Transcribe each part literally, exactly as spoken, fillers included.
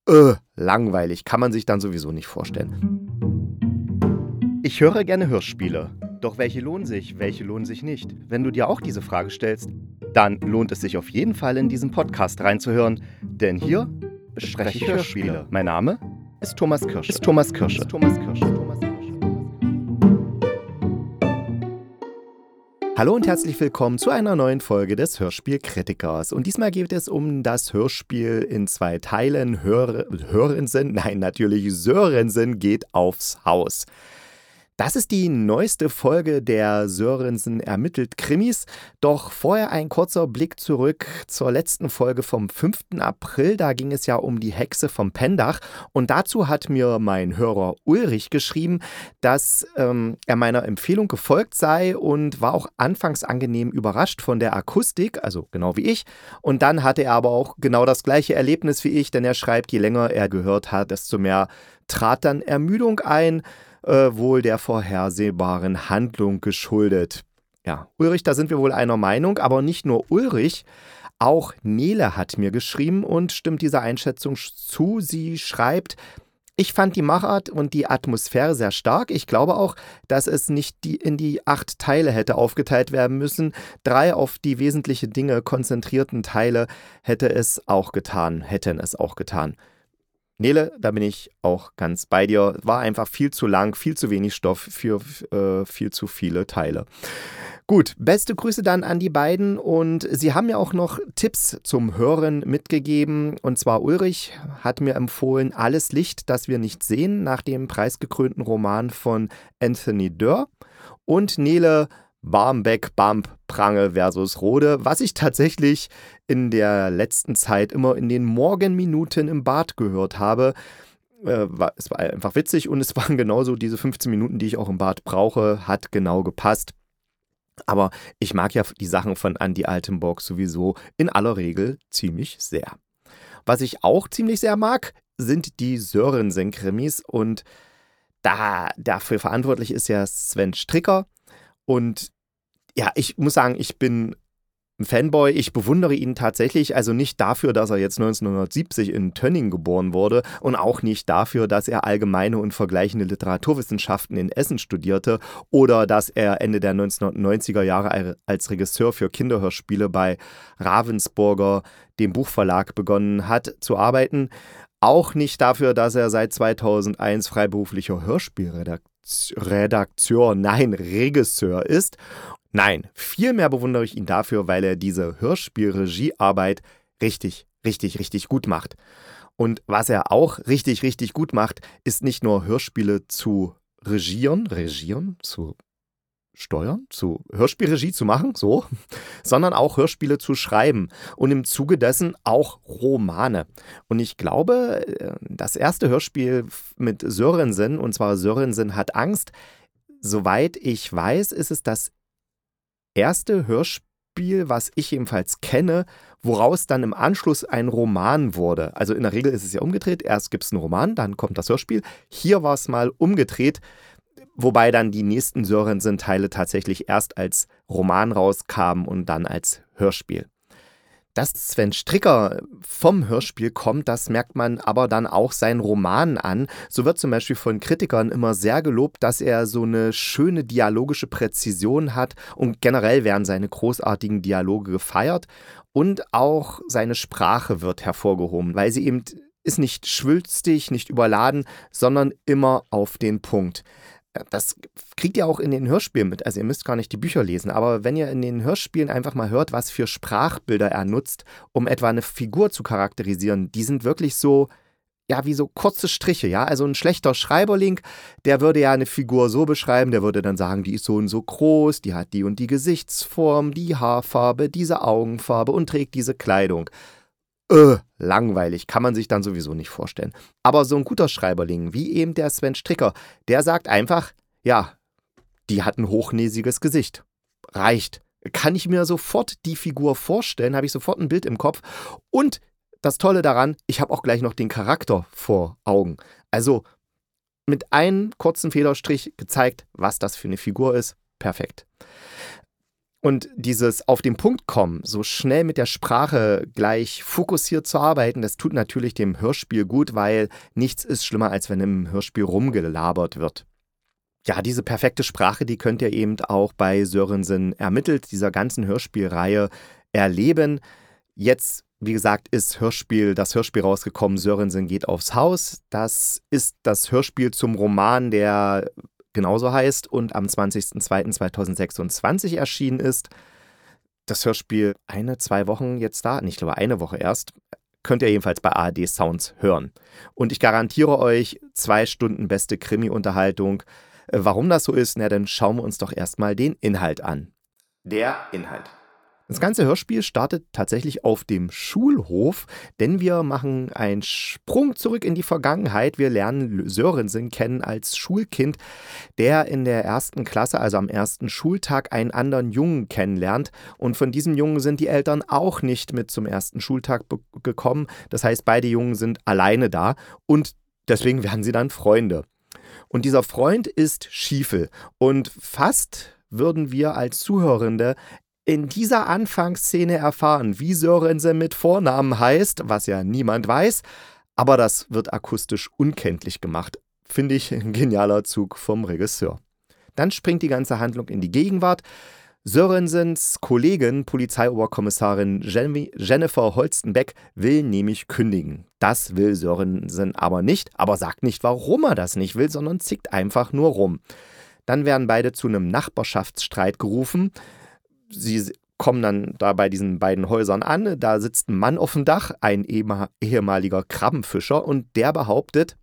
Äh, langweilig, kann man sich dann sowieso nicht vorstellen. Ich höre gerne Hörspiele. Doch welche lohnen sich, welche lohnen sich nicht? Wenn du dir auch diese Frage stellst, dann lohnt es sich auf jeden Fall in diesen Podcast reinzuhören, denn hier bespreche ich Hörspiele. Mein Name ist Thomas Kirsche. Ist Thomas Kirsche. Ist Thomas Kirsche. Thomas Kirsche. Hallo und herzlich willkommen zu einer neuen Folge des Hörspielkritikers. Und diesmal geht es um das Hörspiel in zwei Teilen. Hör, Hörensen, nein, natürlich Sörensen geht aufs Haus. Das ist die neueste Folge der Sörensen ermittelt Krimis. Doch vorher ein kurzer Blick zurück zur letzten Folge vom fünften April. Da ging es ja um die Hexe vom Pendach. Und dazu hat mir mein Hörer Ulrich geschrieben, dass ähm, er meiner Empfehlung gefolgt sei und war auch anfangs angenehm überrascht von der Akustik, also genau wie ich. Und dann hatte er aber auch genau das gleiche Erlebnis wie ich, denn er schreibt, je länger er gehört hat, desto mehr trat dann Ermüdung ein. Äh, wohl der vorhersehbaren Handlung geschuldet. Ja, Ulrich, da sind wir wohl einer Meinung, aber nicht nur Ulrich, auch Nele hat mir geschrieben und stimmt dieser Einschätzung zu. Sie schreibt, ich fand die Machart und die Atmosphäre sehr stark. Ich glaube auch, dass es nicht die in die acht Teile hätte aufgeteilt werden müssen. Drei auf die wesentlichen Dinge konzentrierten Teile hätte es auch getan, hätten es auch getan. Nele, da bin ich auch ganz bei dir. War einfach viel zu lang, viel zu wenig Stoff für äh, viel zu viele Teile. Gut, beste Grüße dann an die beiden und sie haben mir auch noch Tipps zum Hören mitgegeben. Und zwar Ulrich hat mir empfohlen Alles Licht, das wir nicht sehen, nach dem preisgekrönten Roman von Anthony Doerr. Und Nele Barmbek, Bamp, Prange versus Rode, was ich tatsächlich in der letzten Zeit immer in den Morgenminuten im Bad gehört habe. Äh, war, es war einfach witzig und es waren genauso diese fünfzehn Minuten, die ich auch im Bad brauche, hat genau gepasst. Aber ich mag ja die Sachen von Andi Altenburg sowieso in aller Regel ziemlich sehr. Was ich auch ziemlich sehr mag, sind die Sörensen-Krimis und da dafür verantwortlich ist ja Sven Stricker. Und ja, ich muss sagen, ich bin ein Fanboy. Ich bewundere ihn tatsächlich, also nicht dafür, dass er jetzt neunzehnhundertsiebzig in Tönning geboren wurde und auch nicht dafür, dass er allgemeine und vergleichende Literaturwissenschaften in Essen studierte oder dass er Ende der neunzehnhundertneunziger Jahre als Regisseur für Kinderhörspiele bei Ravensburger, dem Buchverlag, begonnen hat zu arbeiten. Auch nicht dafür, dass er seit zweitausendeins freiberuflicher Hörspielredakteur Redakteur, nein, Regisseur ist. Nein, vielmehr bewundere ich ihn dafür, weil er diese Hörspielregiearbeit richtig, richtig, richtig gut macht. Und was er auch richtig, richtig gut macht, ist nicht nur Hörspiele zu regieren, regieren, zu steuern, zu Hörspielregie zu machen, so, sondern auch Hörspiele zu schreiben und im Zuge dessen auch Romane. Und ich glaube, das erste Hörspiel mit Sörensen, und zwar Sörensen hat Angst, soweit ich weiß, ist es das erste Hörspiel, was ich jedenfalls kenne, woraus dann im Anschluss ein Roman wurde. Also in der Regel ist es ja umgedreht, erst gibt es einen Roman, dann kommt das Hörspiel. Hier war es mal umgedreht, wobei dann die nächsten Sörensen-Teile tatsächlich erst als Roman rauskamen und dann als Hörspiel. Dass Sven Stricker vom Hörspiel kommt, das merkt man aber dann auch seinen Romanen an. So wird zum Beispiel von Kritikern immer sehr gelobt, dass er so eine schöne dialogische Präzision hat und generell werden seine großartigen Dialoge gefeiert und auch seine Sprache wird hervorgehoben, weil sie eben ist nicht schwülstig, nicht überladen, sondern immer auf den Punkt. Das kriegt ihr auch in den Hörspielen mit, also ihr müsst gar nicht die Bücher lesen, aber wenn ihr in den Hörspielen einfach mal hört, was für Sprachbilder er nutzt, um etwa eine Figur zu charakterisieren, die sind wirklich so, ja, wie so kurze Striche, ja, also ein schlechter Schreiberling, der würde ja eine Figur so beschreiben, der würde dann sagen, die ist so und so groß, die hat die und die Gesichtsform, die Haarfarbe, diese Augenfarbe und trägt diese Kleidung. Äh, langweilig, kann man sich dann sowieso nicht vorstellen. Aber so ein guter Schreiberling, wie eben der Sven Stricker, der sagt einfach, ja, die hat ein hochnäsiges Gesicht. Reicht. Kann ich mir sofort die Figur vorstellen, habe ich sofort ein Bild im Kopf. Und das Tolle daran, ich habe auch gleich noch den Charakter vor Augen. Also mit einem kurzen Federstrich gezeigt, was das für eine Figur ist. Perfekt. Und dieses auf den Punkt kommen, so schnell mit der Sprache gleich fokussiert zu arbeiten, das tut natürlich dem Hörspiel gut, weil nichts ist schlimmer, als wenn im Hörspiel rumgelabert wird. Ja, diese perfekte Sprache, die könnt ihr eben auch bei Sörensen ermittelt, dieser ganzen Hörspielreihe erleben. Jetzt, wie gesagt, ist Hörspiel, das Hörspiel rausgekommen, Sörensen geht aufs Haus. Das ist das Hörspiel zum Roman, der genauso heißt und am zwanzigster zweiter zweitausendsechsundzwanzig erschienen ist. Das Hörspiel eine, zwei Wochen jetzt da, nicht, ich glaube eine Woche erst, könnt ihr jedenfalls bei A R D Sounds hören. Und ich garantiere euch, zwei Stunden beste Krimi-Unterhaltung. Warum das so ist, na, dann schauen wir uns doch erstmal den Inhalt an. Der Inhalt. Das ganze Hörspiel startet tatsächlich auf dem Schulhof, denn wir machen einen Sprung zurück in die Vergangenheit. Wir lernen Sörensen kennen als Schulkind, der in der ersten Klasse, also am ersten Schultag, einen anderen Jungen kennenlernt. Und von diesem Jungen sind die Eltern auch nicht mit zum ersten Schultag be- gekommen. Das heißt, beide Jungen sind alleine da und deswegen werden sie dann Freunde. Und dieser Freund ist Schiefel. Und fast würden wir als Zuhörende in dieser Anfangsszene erfahren, wie Sörensen mit Vornamen heißt, was ja niemand weiß, aber das wird akustisch unkenntlich gemacht. Finde ich ein genialer Zug vom Regisseur. Dann springt die ganze Handlung in die Gegenwart. Sörensens Kollegin, Polizeioberkommissarin Jennifer Holstenbeck, will nämlich kündigen. Das will Sörensen aber nicht, aber sagt nicht, warum er das nicht will, sondern zickt einfach nur rum. Dann werden beide zu einem Nachbarschaftsstreit gerufen. Sie kommen dann da bei diesen beiden Häusern an. Da sitzt ein Mann auf dem Dach, ein ehemaliger Krabbenfischer, und der behauptet,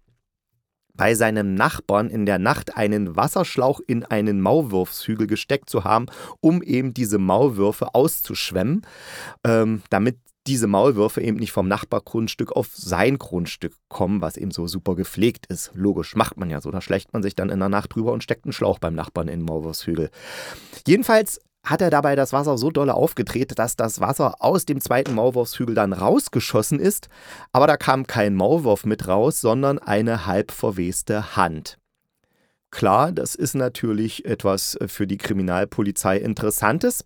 bei seinem Nachbarn in der Nacht einen Wasserschlauch in einen Maulwurfshügel gesteckt zu haben, um eben diese Maulwürfe auszuschwemmen, ähm, damit diese Maulwürfe eben nicht vom Nachbargrundstück auf sein Grundstück kommen, was eben so super gepflegt ist. Logisch, macht man ja so. Da schlägt man sich dann in der Nacht drüber und steckt einen Schlauch beim Nachbarn in den Maulwurfshügel. Jedenfalls hat er dabei das Wasser so dolle aufgedreht, dass das Wasser aus dem zweiten Maulwurfshügel dann rausgeschossen ist. Aber da kam kein Maulwurf mit raus, sondern eine halb verweste Hand. Klar, das ist natürlich etwas für die Kriminalpolizei Interessantes.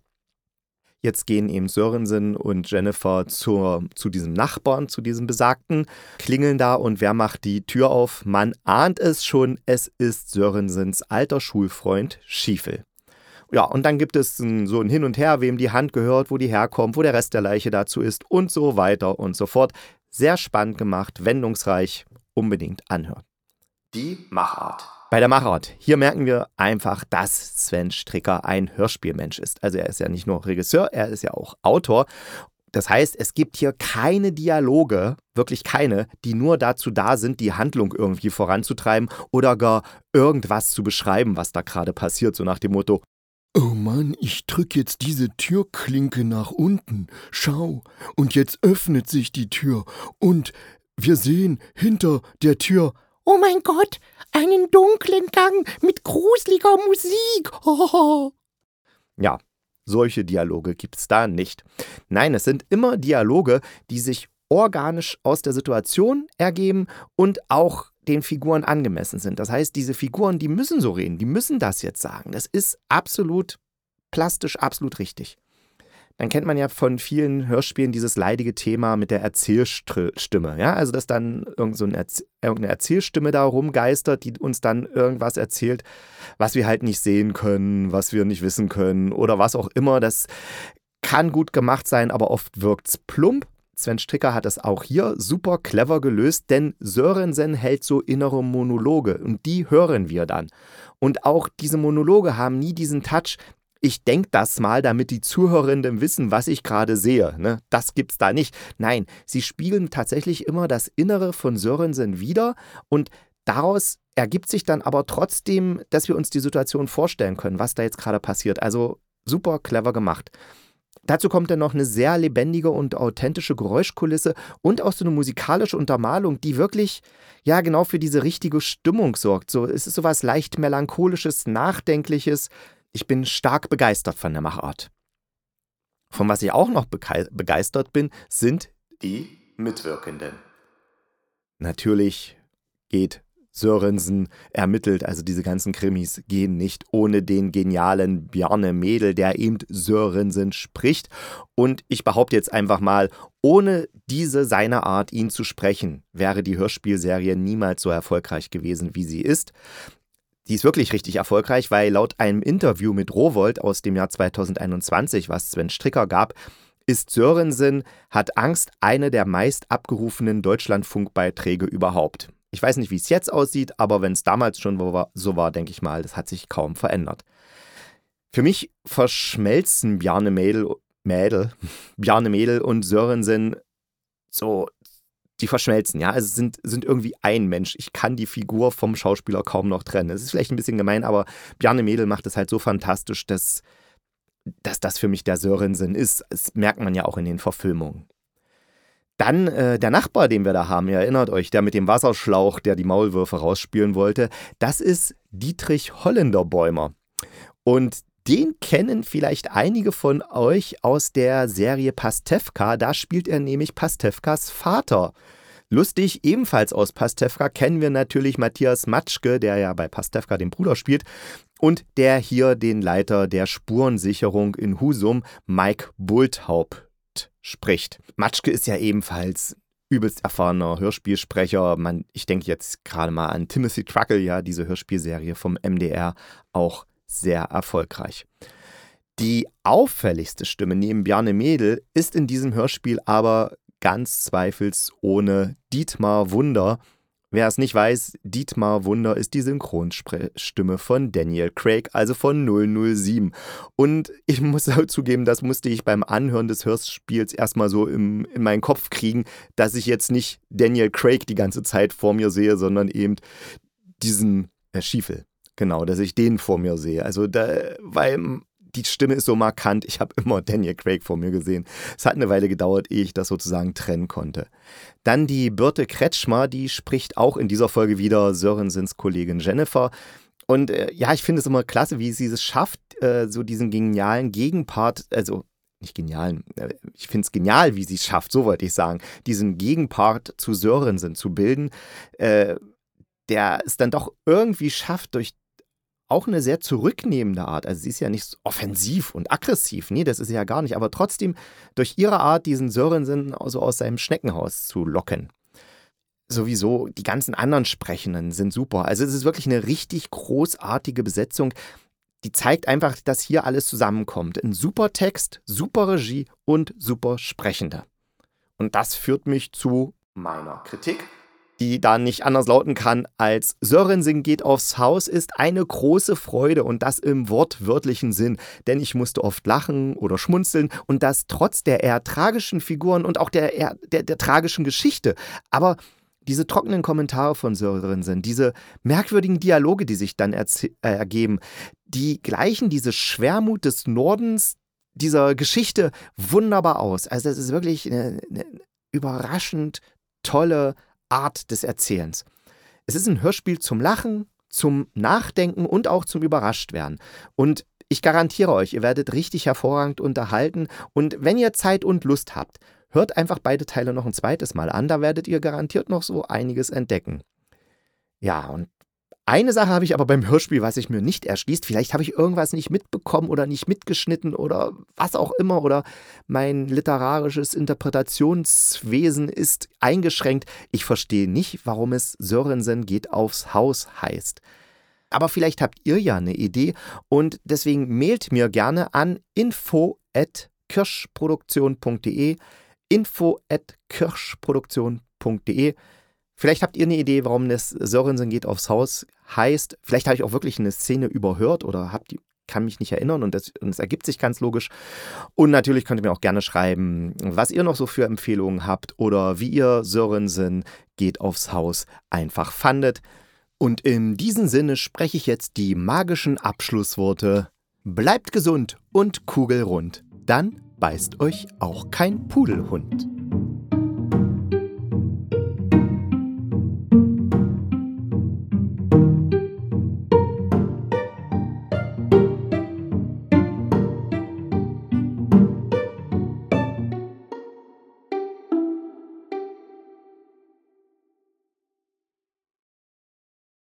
Jetzt gehen eben Sörensen und Jennifer zur, zu diesem Nachbarn, zu diesem Besagten, klingeln da und wer macht die Tür auf? Man ahnt es schon, es ist Sörensens alter Schulfreund Schiefel. Ja, und dann gibt es ein, so ein Hin und Her, wem die Hand gehört, wo die herkommt, wo der Rest der Leiche dazu ist und so weiter und so fort. Sehr spannend gemacht, wendungsreich, unbedingt anhören. Die Machart. Bei der Machart, hier merken wir einfach, dass Sven Stricker ein Hörspielmensch ist. Also er ist ja nicht nur Regisseur, er ist ja auch Autor. Das heißt, es gibt hier keine Dialoge, wirklich keine, die nur dazu da sind, die Handlung irgendwie voranzutreiben oder gar irgendwas zu beschreiben, was da gerade passiert, so nach dem Motto: Oh Mann, ich drück jetzt diese Türklinke nach unten. Schau, und jetzt öffnet sich die Tür und wir sehen hinter der Tür: Oh mein Gott, einen dunklen Gang mit gruseliger Musik. Oh. Ja, solche Dialoge gibt es da nicht. Nein, es sind immer Dialoge, die sich organisch aus der Situation ergeben und auch den Figuren angemessen sind. Das heißt, diese Figuren, die müssen so reden, die müssen das jetzt sagen. Das ist absolut plastisch, absolut richtig. Dann kennt man ja von vielen Hörspielen dieses leidige Thema mit der Erzählstimme. Ja? Also, dass dann irgend so eine, Erz- irgendeine Erzählstimme da rumgeistert, die uns dann irgendwas erzählt, was wir halt nicht sehen können, was wir nicht wissen können oder was auch immer. Das kann gut gemacht sein, aber oft wirkt es plump. Sven Stricker hat es auch hier super clever gelöst, denn Sörensen hält so innere Monologe und die hören wir dann. Und auch diese Monologe haben nie diesen Touch: Ich denke das mal, damit die Zuhörenden wissen, was ich gerade sehe. Ne? Das gibt's da nicht. Nein, sie spiegeln tatsächlich immer das Innere von Sörensen wider und daraus ergibt sich dann aber trotzdem, dass wir uns die Situation vorstellen können, was da jetzt gerade passiert. Also super clever gemacht. Dazu kommt dann noch eine sehr lebendige und authentische Geräuschkulisse und auch so eine musikalische Untermalung, die wirklich, ja, genau für diese richtige Stimmung sorgt. So, es ist so was leicht Melancholisches, Nachdenkliches. Ich bin stark begeistert von der Machart. Von was ich auch noch bege- begeistert bin, sind die Mitwirkenden. Natürlich geht Sörensen ermittelt. Also diese ganzen Krimis gehen nicht ohne den genialen Bjarne Mädel, der eben Sörensen spricht. Und ich behaupte jetzt einfach mal, ohne diese seine Art, ihn zu sprechen, wäre die Hörspielserie niemals so erfolgreich gewesen, wie sie ist. Die ist wirklich richtig erfolgreich, weil laut einem Interview mit Rowohlt aus dem Jahr zweitausendeinundzwanzig, was Sven Stricker gab, ist Sörensen hat Angst eine der meist abgerufenen Deutschlandfunkbeiträge überhaupt. Ich weiß nicht, wie es jetzt aussieht, aber wenn es damals schon so war, denke ich mal, das hat sich kaum verändert. Für mich verschmelzen Bjarne Mädel, Mädel, Bjarne Mädel und Sörensen so, die verschmelzen, ja, also sind, sind irgendwie ein Mensch. Ich kann die Figur vom Schauspieler kaum noch trennen. Es ist vielleicht ein bisschen gemein, aber Bjarne Mädel macht es halt so fantastisch, dass, dass das für mich der Sörensen ist. Das merkt man ja auch in den Verfilmungen. Dann äh, der Nachbar, den wir da haben, ihr erinnert euch, der mit dem Wasserschlauch, der die Maulwürfe rausspielen wollte, das ist Dietrich Hollenderbäumer. Und den kennen vielleicht einige von euch aus der Serie Pastewka, da spielt er nämlich Pastewkas Vater. Lustig, ebenfalls aus Pastewka kennen wir natürlich Matthias Matschke, der ja bei Pastewka den Bruder spielt, und der hier den Leiter der Spurensicherung in Husum, Mike Bulthaupt, spricht. Matschke ist ja ebenfalls übelst erfahrener Hörspielsprecher. Man, ich denke jetzt gerade mal an Timothy Truckle, ja, diese Hörspielserie vom M D R, auch sehr erfolgreich. Die auffälligste Stimme neben Bjarne Mädel ist in diesem Hörspiel aber ganz zweifelsohne Dietmar Wunder. Wer es nicht weiß, Dietmar Wunder ist die Synchronstimme von Daniel Craig, also von null null sieben. Und ich muss auch zugeben, das musste ich beim Anhören des Hörspiels erstmal so im, in meinen Kopf kriegen, dass ich jetzt nicht Daniel Craig die ganze Zeit vor mir sehe, sondern eben diesen äh, Schiefel. Genau, dass ich den vor mir sehe. Also, da, weil die Stimme ist so markant, ich habe immer Daniel Craig vor mir gesehen. Es hat eine Weile gedauert, ehe ich das sozusagen trennen konnte. Dann die Birte Kretschmer, die spricht auch in dieser Folge wieder Sörensens Kollegin Jennifer. Und äh, ja, ich finde es immer klasse, wie sie es schafft, äh, so diesen genialen Gegenpart, also nicht genialen, äh, ich finde es genial, wie sie es schafft, so wollte ich sagen, diesen Gegenpart zu Sörensen zu bilden, äh, der es dann doch irgendwie schafft, durch auch eine sehr zurücknehmende Art. Also sie ist ja nicht offensiv und aggressiv, nee, das ist sie ja gar nicht, aber trotzdem durch ihre Art, diesen Sörensen also aus seinem Schneckenhaus zu locken. Sowieso, die ganzen anderen Sprechenden sind super. Also es ist wirklich eine richtig großartige Besetzung, die zeigt einfach, dass hier alles zusammenkommt. Ein super Text, super Regie und super Sprechende. Und das führt mich zu meiner Kritik, die da nicht anders lauten kann als Sörensen geht aufs Haus ist eine große Freude und das im wortwörtlichen Sinn, denn ich musste oft lachen oder schmunzeln und das trotz der eher tragischen Figuren und auch der, eher, der, der tragischen Geschichte. Aber diese trockenen Kommentare von Sörensen, diese merkwürdigen Dialoge, die sich dann erze- äh, ergeben, die gleichen diese Schwermut des Nordens dieser Geschichte wunderbar aus. Also es ist wirklich eine, eine überraschend tolle Art des Erzählens. Es ist ein Hörspiel zum Lachen, zum Nachdenken und auch zum Überraschtwerden. Und ich garantiere euch, ihr werdet richtig hervorragend unterhalten. Und wenn ihr Zeit und Lust habt, hört einfach beide Teile noch ein zweites Mal an. Da werdet ihr garantiert noch so einiges entdecken. Ja, und eine Sache habe ich aber beim Hörspiel, was sich mir nicht erschließt. Vielleicht habe ich irgendwas nicht mitbekommen oder nicht mitgeschnitten oder was auch immer. Oder mein literarisches Interpretationswesen ist eingeschränkt. Ich verstehe nicht, warum es Sörensen geht aufs Haus heißt. Aber vielleicht habt ihr ja eine Idee und deswegen mailt mir gerne an info at kirschproduktion punkt de info at kirschproduktion punkt de. Vielleicht habt ihr eine Idee, warum das Sörensen geht aufs Haus heißt. Vielleicht habe ich auch wirklich eine Szene überhört oder hab die, kann mich nicht erinnern und das, und das ergibt sich ganz logisch. Und natürlich könnt ihr mir auch gerne schreiben, was ihr noch so für Empfehlungen habt oder wie ihr Sörensen geht aufs Haus einfach fandet. Und in diesem Sinne spreche ich jetzt die magischen Abschlussworte. Bleibt gesund und kugelrund, dann beißt euch auch kein Pudelhund.